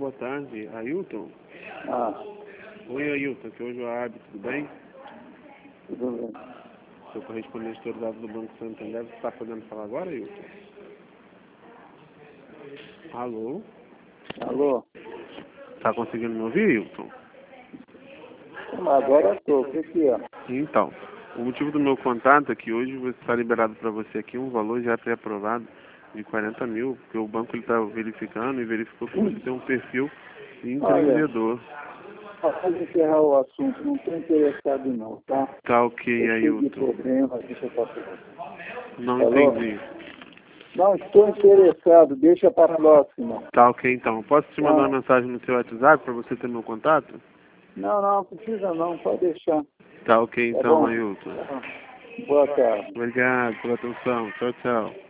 boa tarde. Ailton? Ah, Oi, Ailton, que hoje é o hábito, tudo bem? tudo bem. Sou correspondente autorizado do Banco Santander. Você está podendo falar agora, Ailton? Alô? Alô? Tá conseguindo me ouvir, Ailton? Agora estou. O que é? Então, o motivo do meu contato é que hoje está liberado para você aqui um valor já pré-aprovado de 40 mil, porque o banco está verificando e verificou que você tem um perfil de empreendedor. Pode encerrar o assunto. Não estou interessado não, tá? Tá ok, Eu tive Ailton. problema, deixa para lá. Não Alô? entendi. Não estou interessado, deixa para a próxima. Tá ok, então. Posso te mandar Tá? uma mensagem no seu WhatsApp para você ter meu contato? Não precisa não, pode deixar. Tá ok, Tá então, bom? Ailton. Tá. Boa tarde. Obrigado pela atenção. Tchau, tchau.